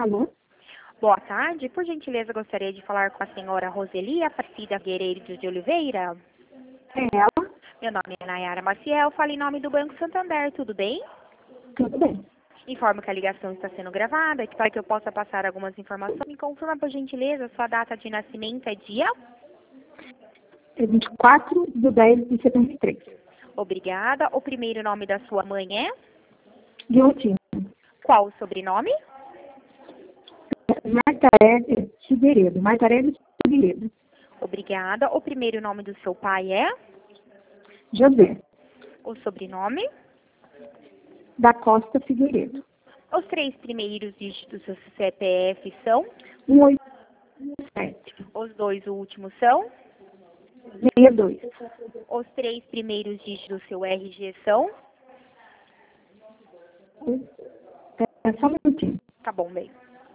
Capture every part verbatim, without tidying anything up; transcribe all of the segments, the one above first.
Alô? Boa tarde. Por gentileza, gostaria de falar com a senhora Roseli Aparecida Guerreiro de Oliveira. É ela? Meu nome é Nayara Maciel, falo em nome do Banco Santander, tudo bem? Tudo bem. Informo que a ligação está sendo gravada e que para que eu possa passar algumas informações, me confirma, por gentileza, sua data de nascimento é dia? É vinte e quatro de dez de setenta e três. Obrigada. O primeiro nome da sua mãe é? Guilhotina. Qual o sobrenome? Martarelli Figueiredo. Martarelli Figueiredo. Obrigada. O primeiro nome do seu pai é? José. O sobrenome? Da Costa Figueiredo. Os três primeiros dígitos do seu C P F são? um oito sete. Os dois últimos são? seis dois. Os três primeiros dígitos do seu R G são? É só um minutinho. Tá bom, bem.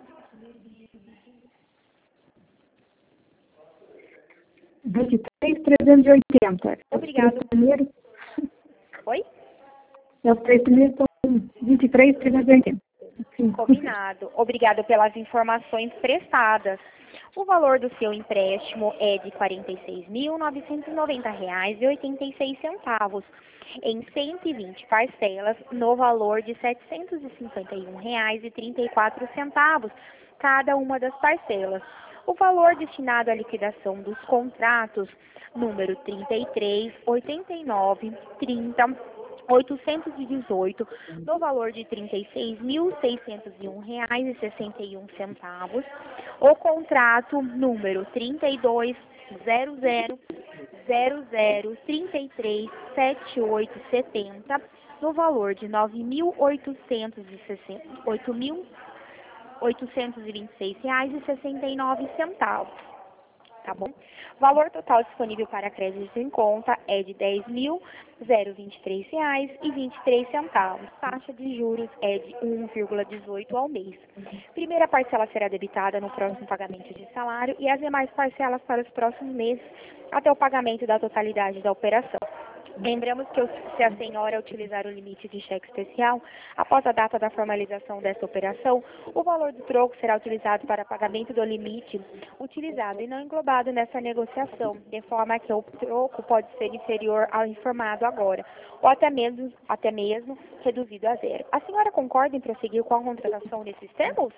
vinte e três, trezentos e oitenta. Obrigado. Os três primeiros, Oi? os três primeiros são vinte e três, trezentos e oitenta. Sim. Combinado. Obrigado pelas informações prestadas. O valor do seu empréstimo é de quarenta e seis mil, novecentos e noventa reais e oitenta e seis centavos, em cento e vinte parcelas, no valor de setecentos e cinquenta e um reais e trinta e quatro centavos, cada uma das parcelas. O valor destinado à liquidação dos contratos, número trinta e três, oitenta e nove, trinta, oitocentos e dezoito, no valor de trinta e seis mil, seiscentos e um reais e sessenta e um centavos. O contrato número trinta e dois, zero zero, zero zero, trinta e três, setenta e oito, setenta, no valor de nove mil oitocentos e sessenta, oito mil oitocentos e vinte e seis reais e sessenta e nove centavos. Tá bom? Valor total disponível para crédito em conta é de dez mil, vinte e três reais e vinte e três centavos. Taxa de juros é de um vírgula dezoito ao mês. Primeira parcela será debitada no próximo pagamento de salário e as demais parcelas para os próximos meses até o pagamento da totalidade da operação. Lembramos que se a senhora utilizar o limite de cheque especial, após a data da formalização desta operação, o valor do troco será utilizado para pagamento do limite utilizado e não englobado nessa negociação, de forma que o troco pode ser inferior ao informado agora, ou até mesmo, até mesmo reduzido a zero. A senhora concorda em prosseguir com a contratação nesses termos?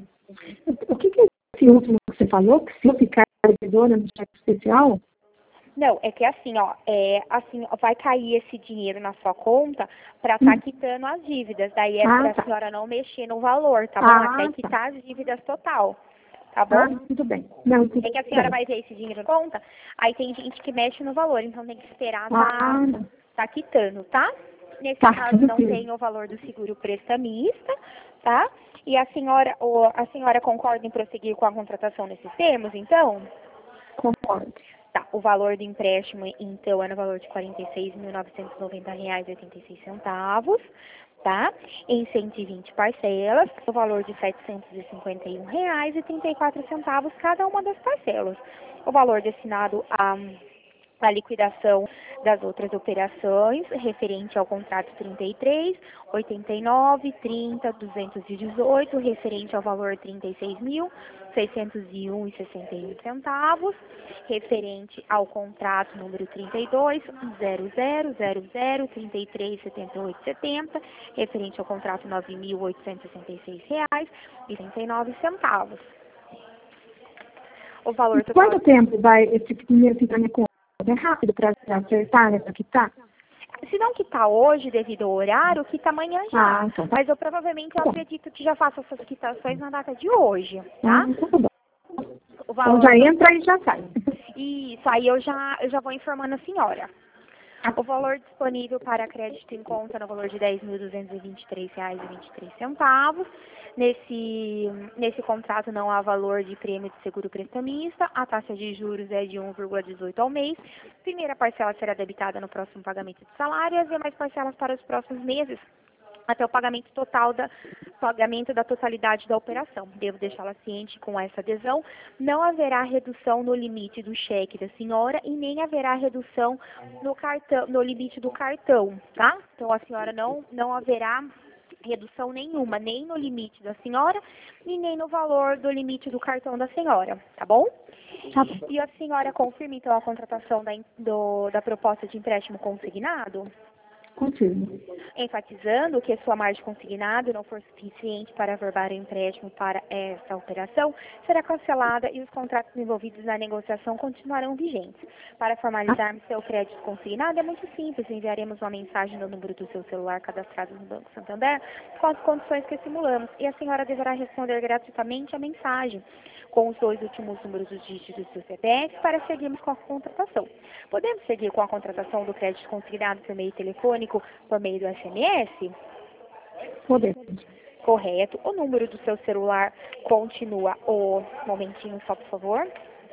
O que, que é esse último que você falou? Que se eu ficar devedora no cheque especial? Não, é que assim, ó, é, assim, ó, vai cair esse dinheiro na sua conta para estar tá quitando as dívidas. Daí é Ah, para a tá. senhora não mexer no valor, tá bom? Ah, Até tá. quitar as dívidas total, tá bom? Ah, tudo bem. Não, tudo É que a senhora bem. vai ver esse dinheiro na conta, aí tem gente que mexe no valor, então tem que esperar Ah, tá, não. tá quitando, tá? Nesse Tá, caso tudo não bem. tem o valor do seguro prestamista, tá? E a senhora, ou a senhora concorda em prosseguir com a contratação nesses termos, então? Concordo. Tá, o valor do empréstimo, então, é no valor de quarenta e seis mil, novecentos e noventa reais e oitenta e seis centavos, tá? Em cento e vinte parcelas, o valor de setecentos e cinquenta e um reais e trinta e quatro centavos cada uma das parcelas. O valor destinado a a liquidação das outras operações, referente ao contrato trinta e três, oitenta e nove, trinta, duzentos e dezoito, referente ao valor trinta e seis mil, seiscentos e um reais e sessenta e um centavos, referente ao contrato número trinta e dois, zero zero, zero zero, trinta e três, setenta e oito, setenta, referente ao contrato nove mil oitocentos e sessenta e seis reais e setenta e nove centavos. O valor E total... quanto tempo vai esse dinheiro ficar na minha conta? É rápido para acertar nessa quitar? Se não quitar hoje, devido ao horário, quita amanhã já. Ah, então tá Mas eu provavelmente eu bom. acredito que já faço essas quitações na data de hoje, tá? Ah, então tá bom. O Então valor... já entra e já sai. Isso, aí eu já, eu já vou informando a senhora. O valor disponível para crédito em conta no valor de dez mil duzentos e vinte e três reais e vinte e três centavos. Nesse, nesse contrato não há valor de prêmio de seguro prestamista. A taxa de juros é de um vírgula dezoito ao mês. Primeira parcela será debitada no próximo pagamento de salário e as demais parcelas para os próximos meses, até o pagamento total da pagamento da totalidade da operação. Devo deixá-la ciente com essa adesão. Não haverá redução no limite do cheque da senhora e nem haverá redução no cartão, no limite do cartão, tá? Então a senhora não não haverá redução nenhuma, nem no limite da senhora e nem no valor do limite do cartão da senhora, tá bom? Tá bom. E a senhora confirma, então, a contratação da, do, da proposta de empréstimo consignado? Confirmo. Enfatizando que sua margem consignada não for suficiente para averbar o empréstimo para esta operação, será cancelada e os contratos envolvidos na negociação continuarão vigentes. Para formalizarmos seu crédito consignado é muito simples, enviaremos uma mensagem no número do seu celular cadastrado no Banco Santander com as condições que simulamos e a senhora deverá responder gratuitamente a mensagem com os dois últimos números dos dígitos do C P F para seguirmos com a contratação. Podemos seguir com a contratação do crédito consignado por meio telefônico, por meio do S M S? Podemos. Correto. O número do seu celular continua o... Momentinho só, por favor.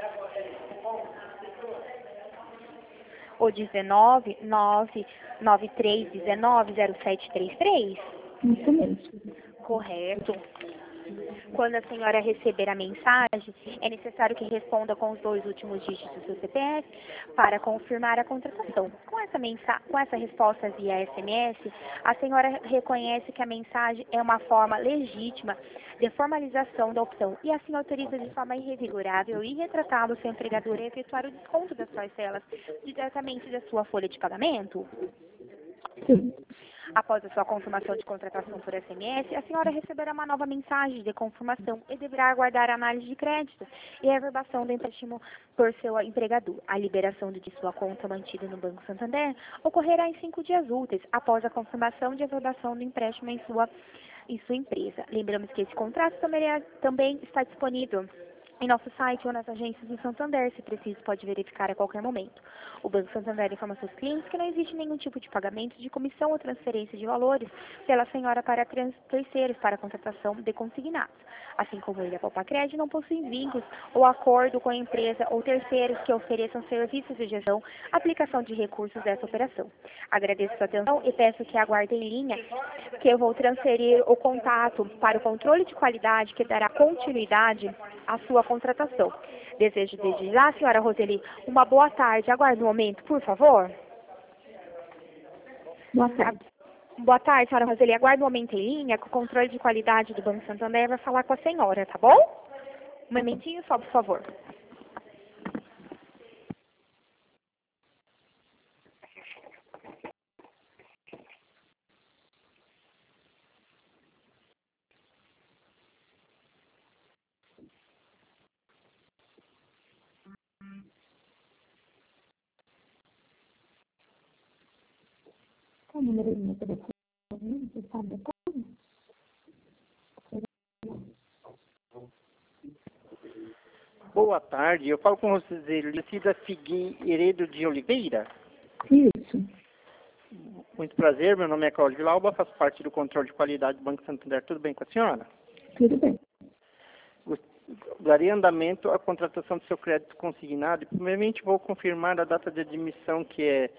O dezenove, nove nove três um nove, zero sete três três? Isso mesmo. Correto. Quando a senhora receber a mensagem, é necessário que responda com os dois últimos dígitos do seu C P F para confirmar a contratação. Com essa, mensa com essa resposta via S M S, a senhora reconhece que a mensagem é uma forma legítima de formalização da opção e assim autoriza de forma irrevigorável e irretratável seu empregador a efetuar o desconto das parcelas diretamente da sua folha de pagamento? Sim. Após a sua confirmação de contratação por S M S, a senhora receberá uma nova mensagem de confirmação e deverá aguardar a análise de crédito e a reverbação do empréstimo por seu empregador. A liberação de sua conta mantida no Banco Santander ocorrerá em cinco dias úteis após a confirmação de reverbação do empréstimo em sua, em sua empresa. Lembramos que esse contrato também, é, também está disponível em nosso site ou nas agências do Santander, se preciso, pode verificar a qualquer momento. O Banco Santander informa seus clientes que não existe nenhum tipo de pagamento de comissão ou transferência de valores pela senhora para terceiros para a contratação de consignados. Assim como ele, a Popacred não possui vínculos ou acordo com a empresa ou terceiros que ofereçam serviços de gestão, aplicação de recursos dessa operação. Agradeço sua atenção e peço que aguarde em linha, que eu vou transferir o contato para o controle de qualidade que dará continuidade à sua contratação. Desejo desde já, senhora Roseli, uma boa tarde. Aguarde um momento, por favor. Boa tarde. Boa tarde, senhora Roseli. Aguarde um momento em linha, que o controle de qualidade do Banco Santander vai falar com a senhora, tá bom? Um momentinho só, por favor. Qual o número do meu telefone? Você sabe como? Boa tarde, eu falo com vocês, Lucida Figueiredo de Oliveira. Isso. Muito prazer, meu nome é Cláudio Lauba, faço parte do controle de qualidade do Banco Santander. Tudo bem com a senhora? Tudo bem. Darei andamento à contratação do seu crédito consignado e primeiramente vou confirmar a data de admissão, que é,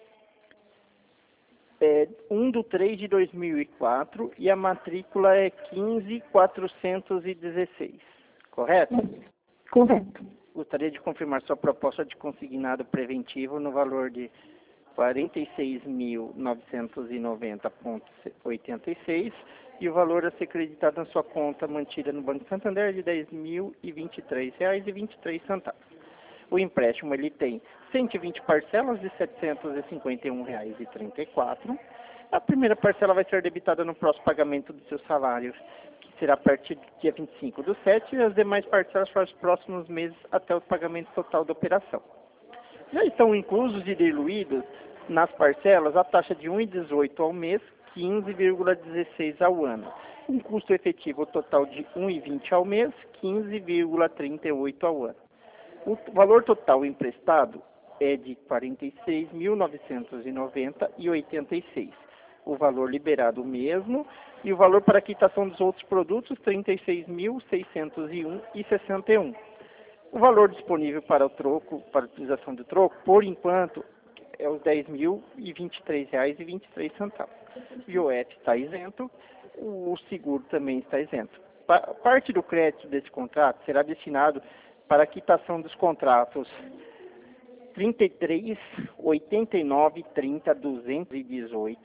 é um de três de dois mil e quatro e a matrícula é quinze mil quatrocentos e dezesseis, correto? É. Correto. Gostaria de confirmar sua proposta de consignado preventivo no valor de quarenta e seis mil novecentos e noventa vírgula oitenta e seis e o valor a ser creditado na sua conta mantida no Banco Santander é de dez mil e vinte e três reais e vinte e três centavos. O empréstimo ele tem cento e vinte parcelas de setecentos e cinquenta e um reais e trinta e quatro. A primeira parcela vai ser debitada no próximo pagamento do seu salário, que será a partir do dia vinte e cinco do sete, e as demais parcelas para os próximos meses até o pagamento total da operação. Já estão inclusos e diluídos nas parcelas a taxa de um vírgula dezoito ao mês, quinze vírgula dezesseis ao ano. Um custo efetivo total de um vírgula vinte ao mês, quinze vírgula trinta e oito ao ano. O valor total emprestado é de quarenta e seis mil novecentos e noventa reais e oitenta e seis. O valor liberado mesmo e o valor para quitação dos outros produtos trinta e seis mil seiscentos e um reais e sessenta e um. O valor disponível para o troco, para a utilização do troco, por enquanto, é os dez mil e vinte e três reais e vinte e três centavos. O I O F está isento, o seguro também está isento. Parte do crédito desse contrato será destinado para a quitação dos contratos trinta e três, oitenta e nove, trinta, duzentos e dezoito,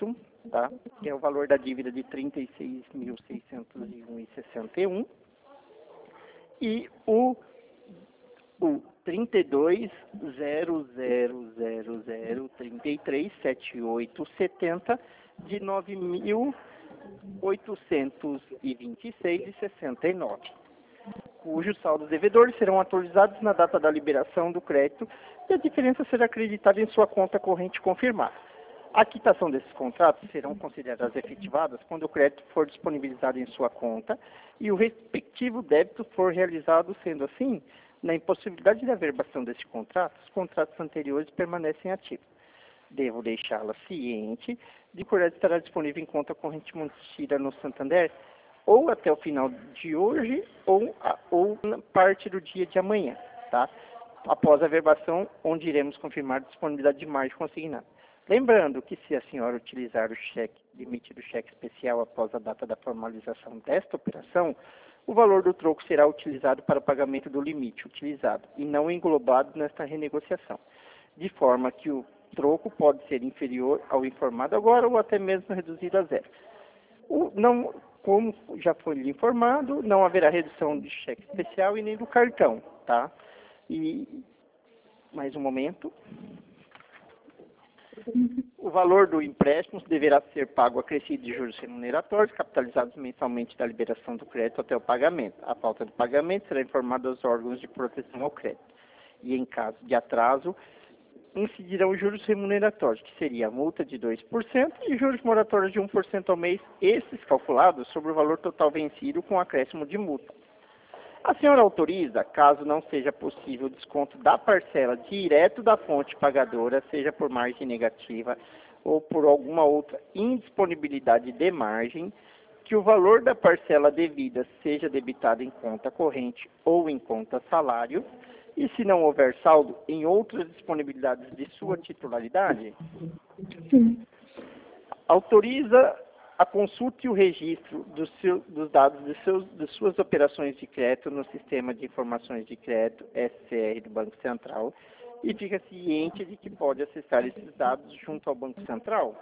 tá? Que é o valor da dívida de trinta e seis mil seiscentos e um reais e sessenta e um centavos. E o, o trinta e dois zero zero zero zero trinta e três setenta e oito setenta de nove mil oitocentos e vinte e seis reais e sessenta e nove centavos, cujos saldos devedores serão atualizados na data da liberação do crédito e a diferença será acreditada em sua conta corrente confirmada. A quitação desses contratos serão consideradas efetivadas quando o crédito for disponibilizado em sua conta e o respectivo débito for realizado. Sendo assim, na impossibilidade de averbação deste contrato, os contratos anteriores permanecem ativos. Devo deixá-la ciente de que o crédito estará disponível em conta corrente mantida no Santander ou até o final de hoje ou, a, ou na parte do dia de amanhã, tá? Após a averbação, onde iremos confirmar a disponibilidade de margem consignada. Lembrando que se a senhora utilizar o cheque, limite do cheque especial após a data da formalização desta operação, o valor do troco será utilizado para o pagamento do limite utilizado e não englobado nesta renegociação, de forma que o troco pode ser inferior ao informado agora ou até mesmo reduzido a zero. O, não, como já foi lhe informado, não haverá redução de cheque especial e nem do cartão, tá? E, mais um momento. O valor do empréstimo deverá ser pago acrescido de juros remuneratórios, capitalizados mensalmente da liberação do crédito até o pagamento. A falta de pagamento será informada aos órgãos de proteção ao crédito. E, em caso de atraso, incidirão os juros remuneratórios, que seria a multa de dois por cento e juros moratórios de um por cento ao mês, esses calculados sobre o valor total vencido com acréscimo de multa. A senhora autoriza, caso não seja possível o desconto da parcela direto da fonte pagadora, seja por margem negativa ou por alguma outra indisponibilidade de margem, que o valor da parcela devida seja debitado em conta corrente ou em conta salário, e se não houver saldo, em outras disponibilidades de sua titularidade? Sim. Autoriza a consulta e o registro dos, seu, dos dados de, seus, de suas operações de crédito no Sistema de Informações de Crédito, S C R, do Banco Central, e fica ciente de que pode acessar esses dados junto ao Banco Central?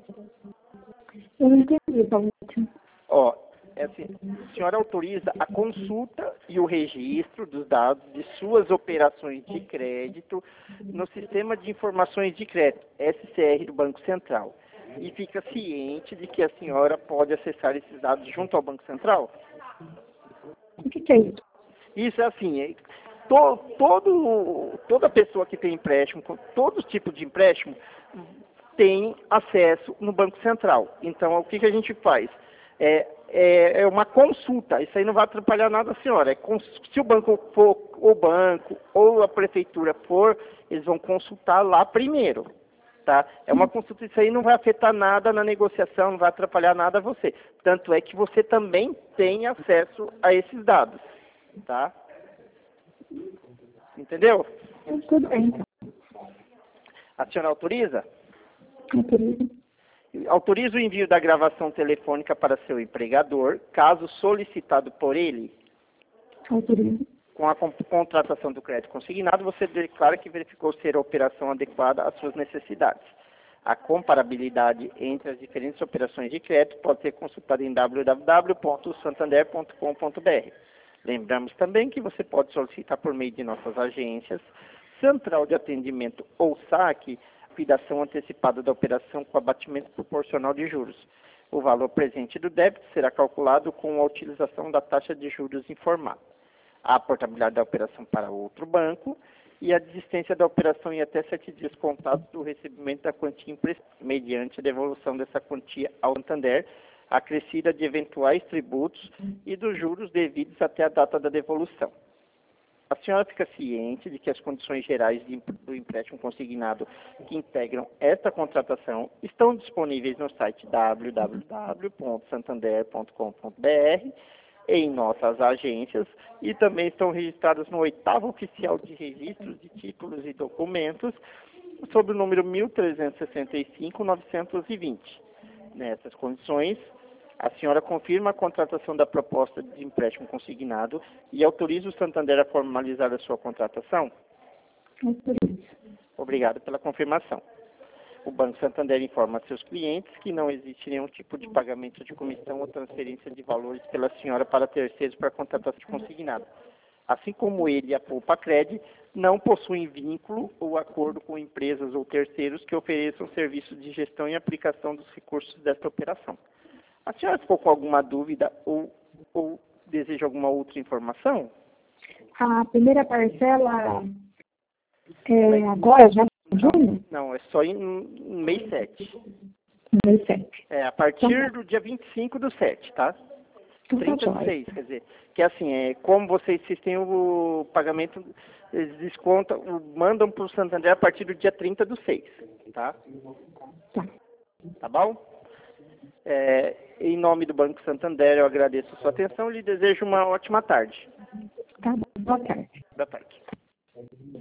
Eu não entendi, Paulette. Ó, é assim, a senhora autoriza a consulta e o registro dos dados de suas operações de crédito no Sistema de Informações de Crédito, S C R, do Banco Central, e fica ciente de que a senhora pode acessar esses dados junto ao Banco Central? O que, que é isso? Isso é assim, é, to, todo, toda pessoa que tem empréstimo, todo tipo de empréstimo, tem acesso no Banco Central. Então, o que, que a gente faz? É, é, é uma consulta, isso aí não vai atrapalhar nada a senhora. É, se o banco for, o banco ou a prefeitura for, eles vão consultar lá primeiro. Tá? É uma consulta, isso aí não vai afetar nada na negociação, não vai atrapalhar nada a você. Tanto é que você também tem acesso a esses dados. Tá? Entendeu? Tudo bem, então. A senhora autoriza? Autoriza. Autoriza o envio da gravação telefônica para seu empregador, caso solicitado por ele? Autoriza. Com a contratação do crédito consignado, você declara que verificou ser a operação adequada às suas necessidades. A comparabilidade entre as diferentes operações de crédito pode ser consultada em w w w ponto santander ponto com ponto b r. Lembramos também que você pode solicitar por meio de nossas agências, Central de Atendimento ou saque, liquidação antecipada da operação com abatimento proporcional de juros. O valor presente do débito será calculado com a utilização da taxa de juros informada. A portabilidade da operação para outro banco e a desistência da operação em até sete dias contados do recebimento da quantia emprestada, mediante a devolução dessa quantia ao Santander, acrescida de eventuais tributos e dos juros devidos até a data da devolução. A senhora fica ciente de que as condições gerais de, do empréstimo consignado que integram esta contratação estão disponíveis no site w w w ponto santander ponto com ponto b r, em nossas agências, e também estão registradas no oitavo oficial de registros de títulos e documentos, sob o número mil trezentos e sessenta e cinco, novecentos e vinte. Nessas condições, a senhora confirma a contratação da proposta de empréstimo consignado e autoriza o Santander a formalizar a sua contratação? Autoriza. Obrigado pela confirmação. O Banco Santander informa a seus clientes que não existe nenhum tipo de pagamento de comissão ou transferência de valores pela senhora para terceiros para contratação de consignado. Assim como ele e a Poupa Cred não possuem vínculo ou acordo com empresas ou terceiros que ofereçam serviços de gestão e aplicação dos recursos desta operação. A senhora ficou com alguma dúvida ou, ou deseja alguma outra informação? A primeira parcela é agora, já em junho? Não, é só em, em mês sete. mês sete. É, a partir do dia vinte e cinco do sete, tá? trinta do seis, quer dizer, que assim, é, como vocês, vocês têm o pagamento, eles descontam, o- mandam para o Santander a partir do dia trinta do seis, tá? Tá. Tá bom? É, em nome do Banco Santander, eu agradeço a sua atenção e lhe desejo uma ótima tarde. Tá bom. Boa tarde. Boa tarde.